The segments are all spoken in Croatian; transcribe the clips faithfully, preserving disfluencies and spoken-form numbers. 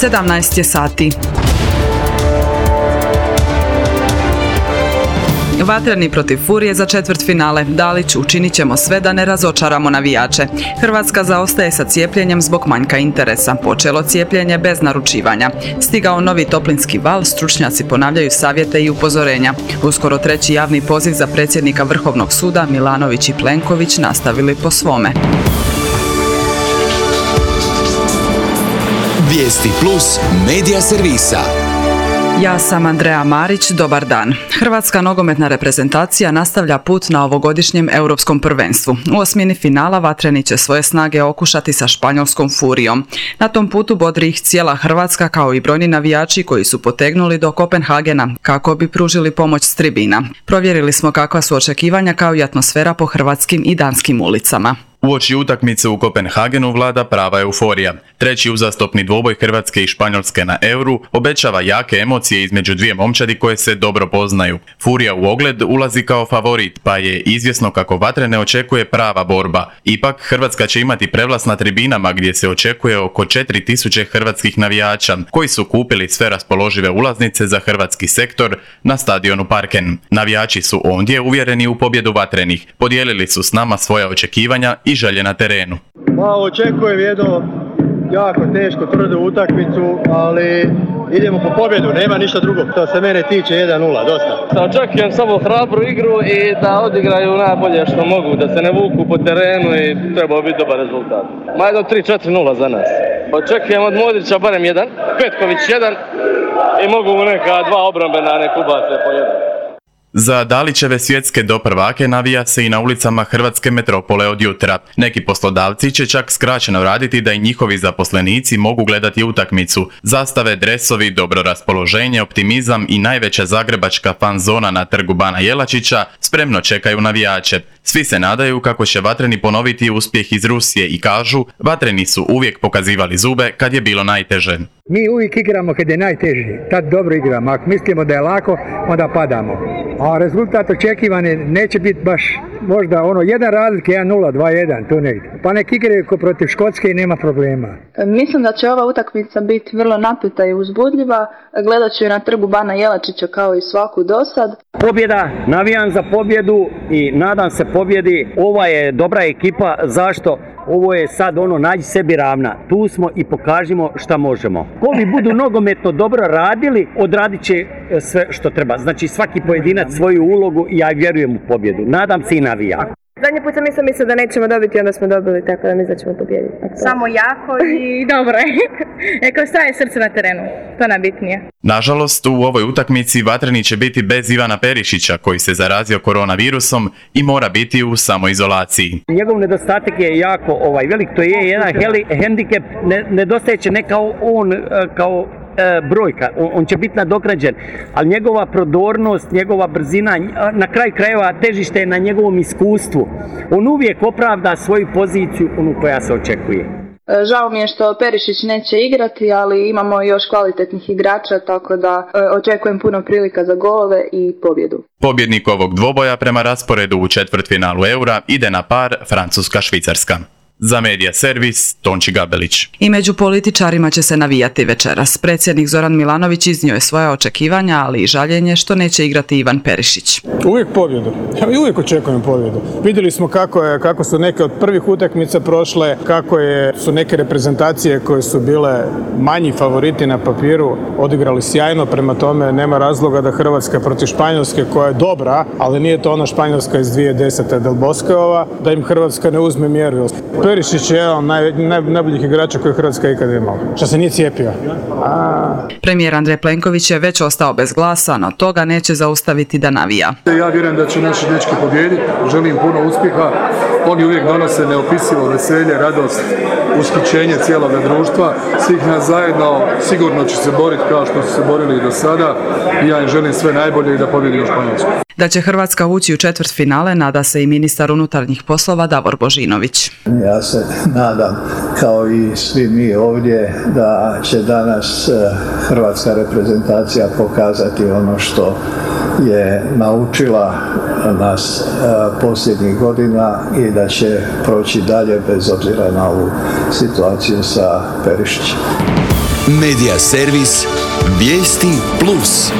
sedamnaest je sati. Vatreni protiv Furije za četvrtfinale. Dalić, učinit ćemo sve da ne razočaramo navijače. Hrvatska zaostaje sa cijepljenjem zbog manjka interesa. Počelo cijepljenje bez naručivanja. Stigao novi toplinski val, stručnjaci ponavljaju savjete i upozorenja. Uskoro treći javni poziv za predsjednika Vrhovnog suda, Milanović i Plenković nastavili po svome. Vijesti plus medija servisa. Ja sam Andreja Marić, dobar dan. Hrvatska nogometna reprezentacija nastavlja put na ovogodišnjem europskom prvenstvu. U osmini finala vatreni će svoje snage okušati sa španjolskom Furijom. Na tom putu bodri ih cijela Hrvatska kao i brojni navijači koji su potegnuli do Kopenhagena kako bi pružili pomoć s tribina. Provjerili smo kakva su očekivanja kao i atmosfera po hrvatskim i danskim ulicama. Uoči utakmice u Kopenhagenu vlada prava euforija. Treći uzastopni dvoboj Hrvatske i Španjolske na Euru obećava jake emocije između dvije momčadi koje se dobro poznaju. Furija u ogled ulazi kao favorit, pa je izvjesno kako vatrene očekuje prava borba. Ipak, Hrvatska će imati prevlast na tribinama gdje se očekuje oko četiri tisuće hrvatskih navijača, koji su kupili sve raspoložive ulaznice za hrvatski sektor na stadionu Parken. Navijači su ondje uvjereni u pobjedu vatrenih, podijelili su s nama svoja očekivanja i želje na terenu. Pa očekujem jednu jako teško, tvrdu utakmicu, ali idemo po pobjedu, nema ništa drugo. To se mene tiče jedan nula, dosta. Očekujem samo hrabru igru i da odigraju najbolje što mogu, da se ne vuku po terenu i treba biti dobar rezultat. Ma jedno tri četiri nula za nas. Očekujem od Modrića barem jedan, Petković jedan i mogu mu neka dva obrambena nek ubace po jedan. Za Dalićeve svjetske doprvake navija se i na ulicama hrvatske metropole od jutra. Neki poslodavci će čak skraćeno raditi da i njihovi zaposlenici mogu gledati utakmicu. Zastave, dresovi, dobro raspoloženje, optimizam i najveća zagrebačka fan zona na trgu Bana Jelačića spremno čekaju navijače. Svi se nadaju kako će vatreni ponoviti uspjeh iz Rusije i kažu, vatreni su uvijek pokazivali zube kad je bilo najteže. Mi uvijek igramo kad je najteži, tad dobro igramo. Ako mislimo da je lako, onda padamo. A rezultat očekivani neće biti baš možda ono jedan razlike, jedan nula, dva jedan, tu negdje. Pa nek igraju ko protiv Škotske i nema problema. Mislim da će ova utakmica biti vrlo napeta i uzbudljiva. Gledat ću je na trgu Bana Jelačića kao i svaku dosad. Pobjeda, navijam za pobjedu i nadam se pobjedi. Ova je dobra ekipa, zašto? Ovo je sad ono, nađi sebi ravna. Tu smo i pokažimo šta možemo. Kovi budu nogometno dobro radili, odradit će sve što treba. Znači svaki pojedinac svoju ulogu i ja vjerujem u pobjedu. Nadam se i navijam. Zadnji put sam mislila, mislila da nećemo dobiti, onda smo dobili, tako da mislim da ćemo pobijediti. Samo jako i dobro je. Eko šta je srce na terenu, to najbitnije. Nažalost, u ovoj utakmici vatreni će biti bez Ivana Perišića, koji se zarazio koronavirusom i mora biti u samoizolaciji. Njegov nedostatak je jako ovaj, velik, to je jedan heli, hendikep, ne, nedostaje će ne kao on, kao E, brojka, on, on će biti nadoknađen, ali njegova prodornost, njegova brzina, na kraju krajeva težište je na njegovom iskustvu. On uvijek opravda svoju poziciju, onu koja se očekuje. Žao mi je što Perišić neće igrati, ali imamo još kvalitetnih igrača, tako da e, očekujem puno prilika za golove i pobjedu. Pobjednik ovog dvoboja prema rasporedu u četvrtfinalu Eura ide na par Francuska-Švicarska. Za medija servis, Tonči Gabelić. I među političarima će se navijati večeras. Predsjednik Zoran Milanović iznio je svoja očekivanja, ali i žaljenje što neće igrati Ivan Perišić. Uvijek pobjedu. Ja uvijek očekujem pobjedu. Vidjeli smo kako, je, kako su neke od prvih utakmica prošle, kako je, su neke reprezentacije koje su bile manji favoriti na papiru odigrali sjajno, prema tome nema razloga da Hrvatska protiv Španjolske, koja je dobra, ali nije to ona Španjolska iz dvije tisuće desete Del Bosqueova, da im Hrvatska ne uzme mjeru. Perišić je jedan naj, naj, najboljih igrača koje Hrvatska ikada imala. Što se nije cijepio. A... Premijer Andrej Plenković je već ostao bez glasa, no toga neće zaustaviti da navija. Ja vjerujem da će naši dečki pobijediti. Želim puno uspjeha. Oni uvijek donose neopisivo veselje, radost, ushićenje cijeloga društva. Svih nas zajedno sigurno će se boriti kao što su se borili i do sada. I ja im želim sve najbolje i da pobjedi u Španjolsku. Da će Hrvatska ući u četvrtfinale nada se i ministar unutarnjih poslova Davor Božinović. Ja se nadam, kao i svi mi ovdje, da će danas hrvatska reprezentacija pokazati ono što je naučila nas posljednjih godina i da će proći dalje bez obzira na ovu situaciju sa Perišićem. Medija servis Vijesti Plus.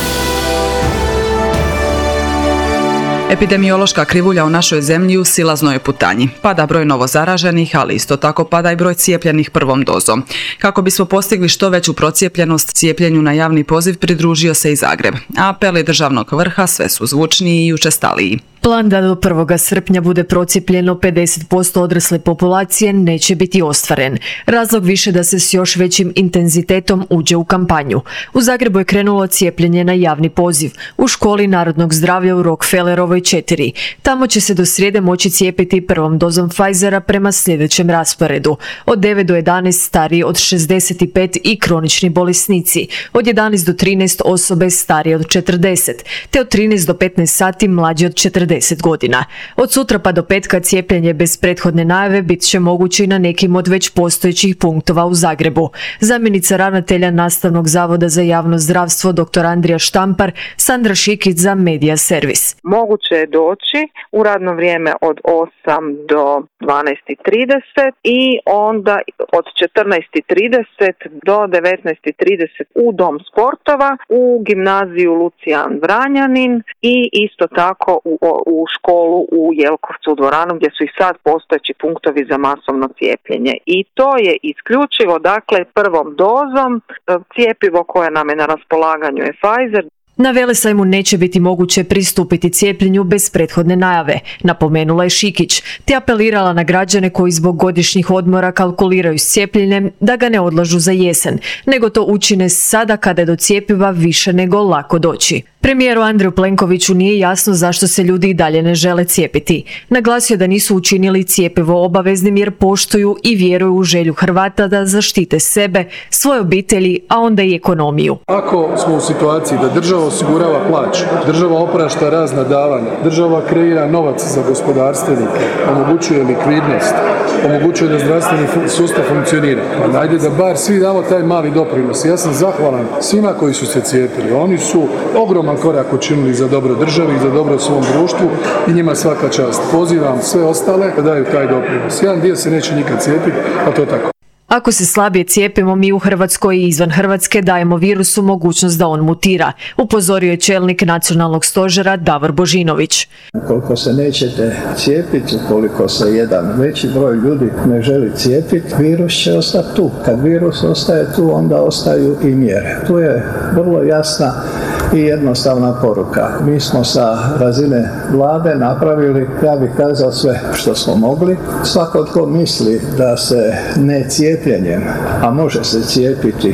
Epidemiološka krivulja u našoj zemlji u silaznoj je putanji. Pada broj novozaraženih, ali isto tako pada i broj cijepljenih prvom dozom. Kako bismo postigli što veću procijepljenost, cijepljenju na javni poziv pridružio se i Zagreb. A apeli državnog vrha sve su zvučniji i učestaliji. Plan da do prvog srpnja bude procijepljeno pedeset posto odrasle populacije neće biti ostvaren. Razlog više da se s još većim intenzitetom uđe u kampanju. U Zagrebu je krenulo cijepljenje na javni poziv. U školi Narodnog zdravlja u Rockefellerovoj četiri. Tamo će se do srijede moći cijepiti prvom dozom Pfizera prema sljedećem rasporedu. Od devet do jedanaest stariji od šezdeset pet i kronični bolesnici. Od jedanaest do trinaest osobe starije od četrdeset. Te od trinaest do petnaest sati mlađi od četrdeset godina. Od sutra pa do petka cijepljenje bez prethodne najave bit će moguće i na nekim od već postojećih punktova u Zagrebu. Zamjenica ravnatelja Nastavnog zavoda za javno zdravstvo dr. Andrija Štampar, Sandra Šikić za Medija servis. Moguće je doći u radno vrijeme od osam do dvanaest i trideset i onda od četrnaest i trideset do devetnaest i trideset u Dom sportova, u gimnaziju Lucijan Vranjanin i isto tako u u školu u Jelkovcu u dvoranu gdje su i sad postojeći punktovi za masovno cijepljenje. I to je isključivo, dakle, prvom dozom. Cijepivo koje nam je na raspolaganju je Pfizer. Na Velesajmu neće biti moguće pristupiti cijepljenju bez prethodne najave, napomenula je Šikić, te apelirala na građane koji zbog godišnjih odmora kalkuliraju s cijepljenjem da ga ne odlažu za jesen, nego to učine sada kada je do cjepiva više nego lako doći. Premijeru Andreju Plenkoviću nije jasno zašto se ljudi i dalje ne žele cijepiti. Naglasio je da nisu učinili cjepivo obaveznim jer poštuju i vjeruju u želju Hrvata da zaštite sebe, svoje obitelji, a onda i ekonomiju. Ako smo u situaciji da država osigurava plaće, država oprašta razna davanja, država kreira novac za gospodarstvenike, omogućuje likvidnost, omogućuje da zdravstveni sustav funkcionira. Ajde da bar svi damo taj mali doprinos. Ja sam zahvalan svima koji su se cijepili. Oni su ogroman korak učinili za dobro državi i za dobro svom društvu i njima svaka čast. Pozivam sve ostale da daju taj doprinos. Jedan dio se neće nikad cijepiti, a to je tako. Ako se slabije cijepimo, mi u Hrvatskoj i izvan Hrvatske dajemo virusu mogućnost da on mutira, upozorio je čelnik nacionalnog stožera Davor Božinović. Ukoliko se nećete cijepiti, ukoliko se jedan veći broj ljudi ne želi cijepiti, virus će ostati tu. Kad virus ostaje tu, onda ostaju i mjere. Tu je vrlo jasna i jednostavna poruka. Mi smo sa razine vlade napravili, ja bih kazao, sve što smo mogli. Svako tko misli da se ne cijepljenjem, a može se cijepiti,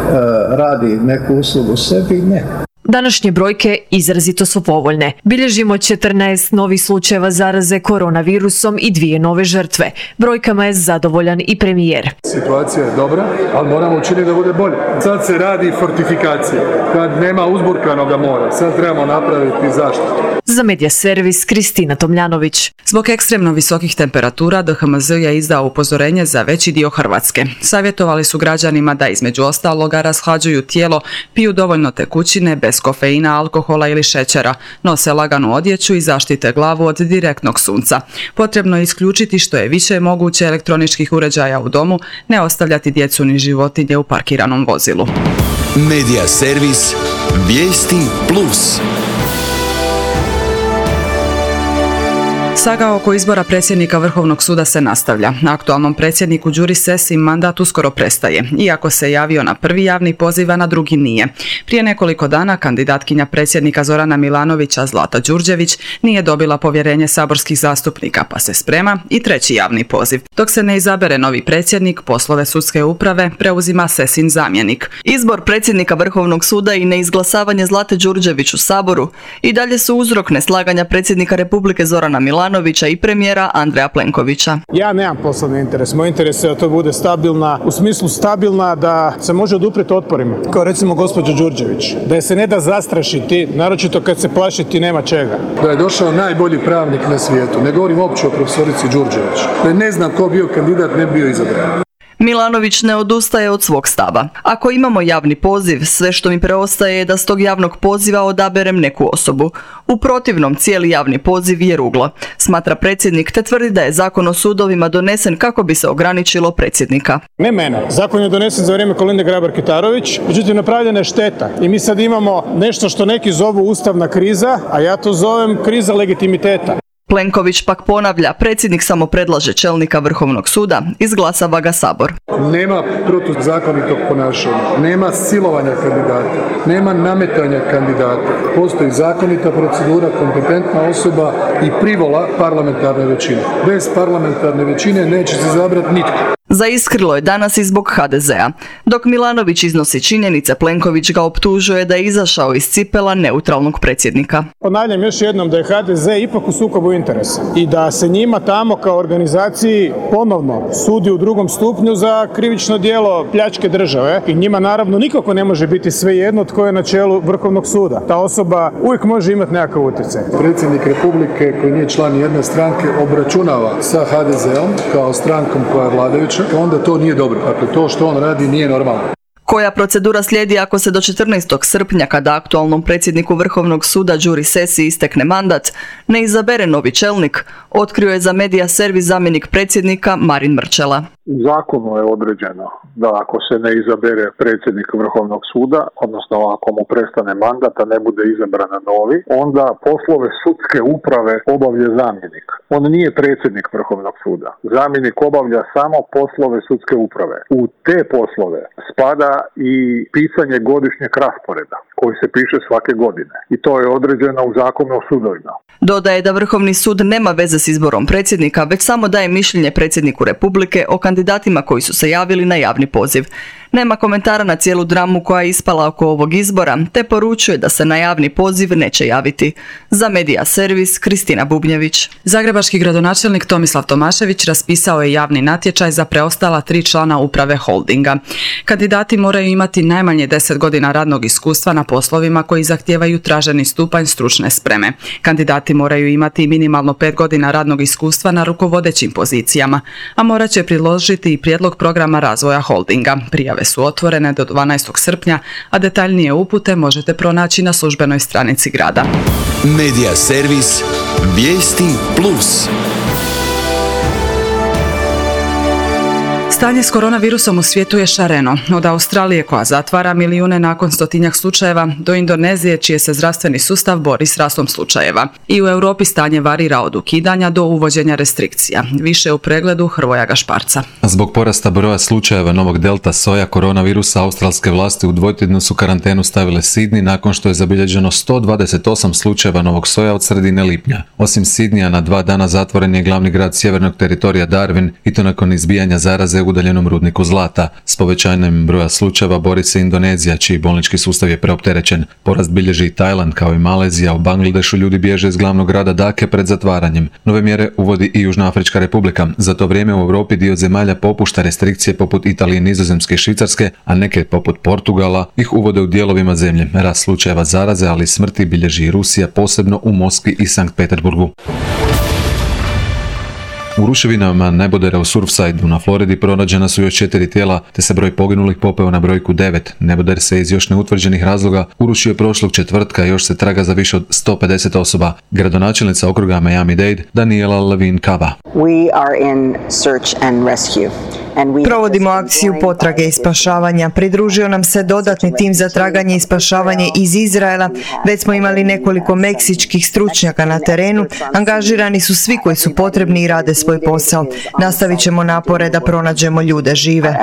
radi neku uslugu sebi, ne. Današnje brojke izrazito su povoljne. Bilježimo četrnaest novih slučajeva zaraze koronavirusom i dvije nove žrtve. Brojkama je zadovoljan i premijer. Situacija je dobra, ali moramo učiniti da bude bolje. Sad se radi fortifikacija. Kad nema uzburkanoga mora, sad trebamo napraviti zaštitu. Za Medija servis Kristina Tomljanović. Zbog ekstremno visokih temperatura D H M Z je izdao upozorenje za veći dio Hrvatske. Savjetovali su građanima da između ostaloga rashlađuju tijelo, piju dovoljno tekućine bez kofeina, alkohola ili šećera, nose laganu odjeću i zaštite glavu od direktnog sunca. Potrebno je isključiti što je više moguće elektroničkih uređaja u domu, ne ostavljati djecu ni životinje u parkiranom vozilu. Medija servis Vijesti Plus. Saga oko izbora predsjednika Vrhovnog suda se nastavlja. Aktualnom predsjedniku Đuri Sesi mandat uskoro prestaje, iako se javio na prvi javni poziv, a na drugi nije. Prije nekoliko dana kandidatkinja predsjednika Zorana Milanovića Zlata Đurđević nije dobila povjerenje saborskih zastupnika, pa se sprema i treći javni poziv. Dok se ne izabere novi predsjednik, poslove sudske uprave preuzima Sesin zamjenik. Izbor predsjednika Vrhovnog suda i neizglasavanje Zlate Đurđević u Saboru i dalje su uzrok neslaganja predsjednika Republike Zorana Milanovića i premijera Andreja Plenkovića. Ja nemam poslovni interes. Moj interes je da to bude stabilna, u smislu stabilna da se može oduprijeti otporima. Kao recimo gospođa Đurđević. Da je se ne da zastrašiti, naročito kad se plašiti nema čega. Da je došao najbolji pravnik na svijetu. Ne govorim uopće o profesorici Đurđević. Da je ne znam ko bio kandidat, ne bio izabran. Milanović ne odustaje od svog stava. Ako imamo javni poziv, sve što mi preostaje je da s tog javnog poziva odaberem neku osobu. U protivnom, cijeli javni poziv je ruglo, smatra predsjednik, te tvrdi da je zakon o sudovima donesen kako bi se ograničilo predsjednika. Ne mene. Zakon je donesen za vrijeme Kolinde Grabar-Kitarović, međutim napravljena je šteta i mi sad imamo nešto što neki zovu ustavna kriza, a ja to zovem kriza legitimiteta. Plenković pak ponavlja, predsjednik samo predlaže čelnika Vrhovnog suda, izglasava ga Sabor. Nema protuzakonitog ponašanja, nema silovanja kandidata, nema nametanja kandidata. Postoji zakonita procedura, kompetentna osoba i privola parlamentarne većine. Bez parlamentarne većine neće se izabrati nitko. Zaiskrilo je danas i zbog ha de zea. Dok Milanović iznosi činjenice, Plenković ga optužuje da je izašao iz cipela neutralnog predsjednika. Ponavljam još jednom da je ha de ze ipak u sukobu interesa i da se njima tamo kao organizaciji ponovno sudi u drugom stupnju za krivično djelo pljačke države i njima naravno nikako ne može biti svejedno tko je na čelu Vrhovnog suda. Ta osoba uvijek može imati nekakav utjecaj. Predsjednik Republike koji nije član jedne stranke obračunava sa ha de zeom kao strankom koja je vladajuća, onda to nije dobro. Dakle, to što on radi nije normalno. Koja procedura slijedi ako se do četrnaestog srpnja, kada aktualnom predsjedniku Vrhovnog suda Đuri Sesi istekne mandat, ne izabere novi čelnik, otkrio je za Medija servis zamjenik predsjednika Marin Mrčela. U zakonu je određeno da ako se ne izabere predsjednik Vrhovnog suda, odnosno ako mu prestane mandat, a ne bude izabran novi, onda poslove sudske uprave obavlja zamjenik. On nije predsjednik Vrhovnog suda. Zamjenik obavlja samo poslove sudske uprave. U te poslove spada i pisanje godišnjeg rasporeda koji se piše svake godine. I to je određeno u zakonu o sudovima. Dodaje da Vrhovni sud nema veze s izborom predsjednika, već samo daje mišljenje predsjedniku Republike o kandidatima koji su se javili na javni poziv. Nema komentara na cijelu dramu koja je ispala oko ovog izbora, te poručuje da se na javni poziv neće javiti. Za Medija servis, Kristina Bubnjević. Zagrebački gradonačelnik Tomislav Tomašević raspisao je javni natječaj za preostala tri člana uprave holdinga. Kandidati moraju imati najmanje deset godina radnog iskustva na poslovima koji zahtijevaju traženi stupanj stručne spreme. Kandidati moraju imati minimalno pet godina radnog iskustva na rukovodećim pozicijama, a morat će priložiti i prijedlog programa razvoja holdinga. Prijave su otvorene do dvanaestog srpnja, a detaljnije upute možete pronaći na službenoj stranici grada. Medija servis Vijesti plus. Stanje s koronavirusom u svijetu je šareno. Od Australije koja zatvara milijune nakon stotinjak slučajeva do Indonezije čije se zdravstveni sustav bori s rastom slučajeva. I u Europi stanje varira od ukidanja do uvođenja restrikcija. Više u pregledu Hrvoja Gašparca. Zbog porasta broja slučajeva novog delta soja koronavirusa, australske vlasti u dvotjednu su karantenu stavile Sidney nakon što je zabilježeno sto dvadeset osam slučajeva novog soja od sredine lipnja. Osim Sidneya, na dva dana zatvoren je glavni grad sjevernog teritorija Darwin, i to nakon izbijanja zaraze u udaljenom rudniku zlata. S povećanjem broja slučajeva bori se Indonezija, čiji bolnički sustav je preopterećen. Porast bilježi i Tajland kao i Malezija. U Bangladešu ljudi bježe iz glavnog grada Dake pred zatvaranjem. Nove mjere uvodi i Južnoafrička republika. Za to vrijeme u Europi dio zemalja popušta restrikcije poput Italije, Nizozemske i Švicarske, a neke poput Portugala ih uvode u dijelovima zemlje. Rast slučajeva zaraze, ali i smrti bilježi i Rusija, posebno u Moskvi i Sankt Peterburgu. U ruševinama nebodera u Surfsideu na Floridi pronađena su još četiri tijela, te se broj poginulih popeo na brojku devet. Neboder se iz još neutvrđenih razloga urušio prošlog četvrtka i još se traga za više od sto pedeset osoba. Gradonačelnica okruga Miami-Dade Daniela Levine Cava. We are in search and rescue. Provodimo akciju potrage i spašavanja. Pridružio nam se dodatni tim za traganje i spašavanje iz Izraela. Već smo imali nekoliko meksičkih stručnjaka na terenu. Angažirani su svi koji su potrebni i rade svoj posao. Nastavit ćemo napore da pronađemo ljude žive.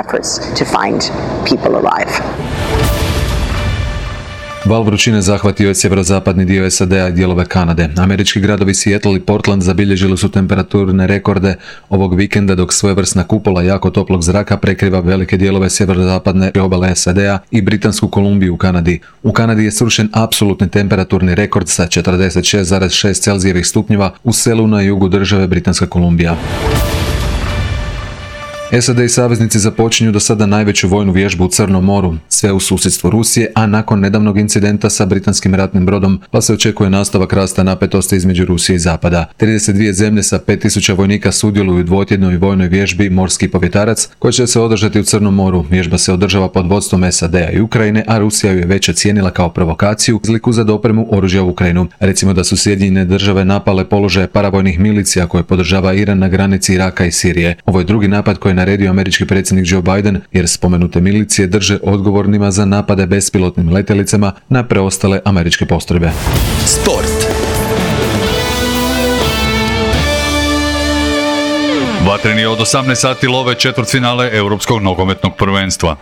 Val vrućine zahvatio je sjeverozapadni dio S A D-a i dijelove Kanade. Američki gradovi Seattle i Portland zabilježili su temperaturne rekorde ovog vikenda, dok svojevrsna kupola jako toplog zraka prekriva velike dijelove sjeverozapadne obale S A D-a i Britansku Kolumbiju u Kanadi. U Kanadi je srušen apsolutni temperaturni rekord sa četrdeset šest zarez šest Celzijevih stupnjeva u selu na jugu države Britanska Kolumbija. S A D i saveznici započinju do sada najveću vojnu vježbu u Crnom moru, sve u susjedstvu Rusije, a nakon nedavnog incidenta sa britanskim ratnim brodom, pa se očekuje nastavak rasta napetosti između Rusije i Zapada. trideset dvije zemlje sa pet tisuća vojnika sudjeluju u dvotjednoj vojnoj vježbi Morski povjetarac, koja će se održati u Crnom moru. Vježba se održava pod vodstvom S A D-a i Ukrajine, a Rusija ju je već ocijenila kao provokaciju izliku za dopremu oružja u Ukrajinu. Recimo da su Sjedinjene države napale položaje paravojnih milicija koje podržava Iran na granici Iraka i Sirije. Ovo je drugi napad koji je naredio američki predsjednik Joe Biden, jer spomenute milicije drže odgovornima za napade bespilotnim letjelicama na preostale američke postrojbe. Sport. Vatreni od osamnaest sati love četvrtfinale Europskog nogometnog prvenstva.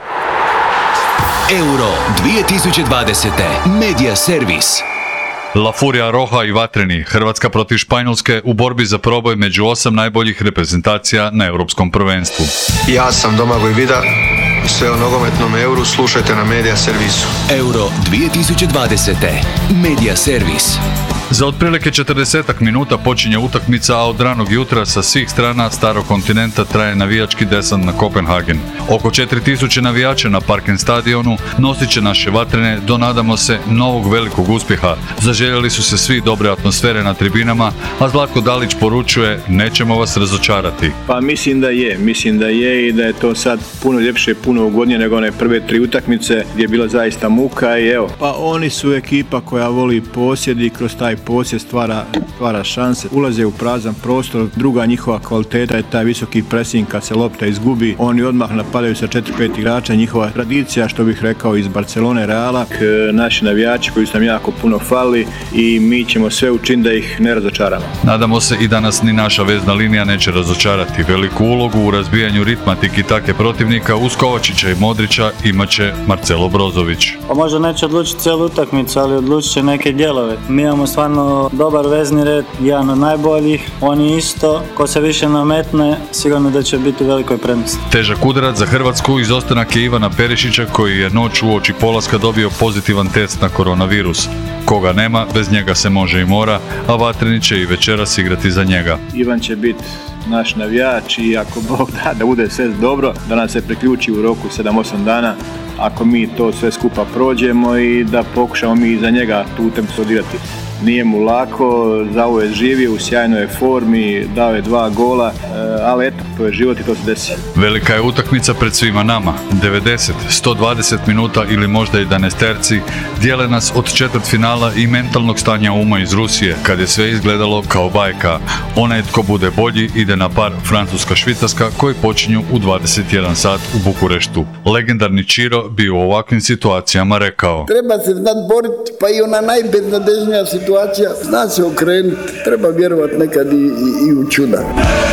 Euro dvije tisuće dvadesete. Media servis. La Furia Roja i Vatreni, Hrvatska protiv Španjolske u borbi za proboj među osam najboljih reprezentacija na Europskom prvenstvu. Ja sam Domagoj Vida, sve o nogometnom Euru slušajte na Media servisu. Euro dvije tisuće dvadesete. Media servis. Za otprilike četrdesetak minuta počinje utakmica, a od ranog jutra sa svih strana starog kontinenta traje navijački desant na Kopenhagen. Oko četiri tisuće navijača na Parken stadionu nosit će naše Vatrene do, nadamo se, novog velikog uspjeha. Zaželjeli su se svi dobre atmosfere na tribinama, a Zlatko Dalić poručuje: nećemo vas razočarati. Pa mislim da je, mislim da je i da je to sad puno ljepše, puno ugodnije nego one prve tri utakmice gdje je bila zaista muka i evo. Pa oni su ekipa koja voli posjed i kroz taj posjed stvara, stvara šanse, ulaze u prazan prostor. Druga njihova kvaliteta je taj visoki pressing kad se lopta izgubi. Oni odmah napadaju sa četiri pet igrača, njihova tradicija, što bih rekao, iz Barcelone, Reala. Naši navijači koji su nam jako puno fali i mi ćemo sve učiniti da ih ne razočaramo. Nadamo se i da nas ni naša vezna linija neće razočarati. Veliku ulogu u razbijanju ritma tiki-take protivnika uz Kovačića i Modrića imaće Marcelo Brozović. Pa možda neće odlučiti cijelu utakmicu, ali odlučit će neke dijelove. Mi imamo stvarno dobar vezni red, jedan od najboljih, oni isto. Ko se više nametne, sigurno da će biti u velikoj prednosti. Težak udarac za Hrvatsku izostanak je Ivana Perišića, koji je noć uoči polaska dobio pozitivan test na koronavirus. Koga nema, bez njega se može i mora, a Vatreni će i večeras igrati za njega. Ivan će biti naš navijač i ako Bog da da bude sve dobro, da nam se priključi u roku sedam osam dana, ako mi to sve skupa prođemo i da pokušamo mi za njega tu utakmicu odigrati. Nije mu lako, za ovo je živio, u sjajnoj je formi, dao je dva gola, ali eto, to je život i to se desi. Velika je utakmica pred svima nama. devedeset, sto dvadeset minuta ili možda jedanaest terci dijele nas od četvrtfinala i mentalnog stanja uma iz Rusije, kad je sve izgledalo kao bajka. Onaj tko bude bolji ide na par Francuska-Švicarska koji počinju u dvadeset jedan sat u Bukureštu. Legendarni Čiro bi u ovakvim situacijama rekao: treba se znat boriti, pa i ona najbeznadežnija situacija situacija, zna se okrenuti, treba vjerovati nekad i, i, i u čuda.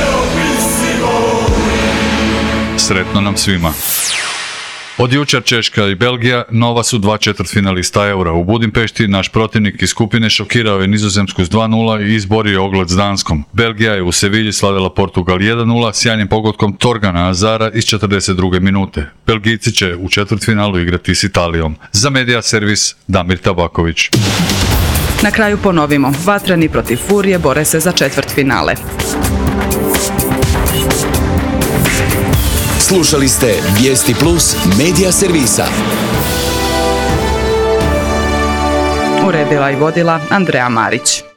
Sretno nam svima. Od jučer Češka i Belgija nova su dva četvrtfinalista Eura. U Budimpešti naš protivnik iz skupine šokirao je Nizozemsku s dva nula i izborio ogled s Danskom. Belgija je u Sevilji slavila Portugal jedan nula sjajnim pogodkom Torgana Azara iz četrdeset druge minute. Belgijci će u četvrtfinalu igrati s Italijom. Za Media servis Damir Tabaković. Na kraju ponovimo, Vatreni protiv Furije bore se za četvrtfinale. Slušali ste Vijesti Plus Media servisa. Uredila i vodila Andreja Marić.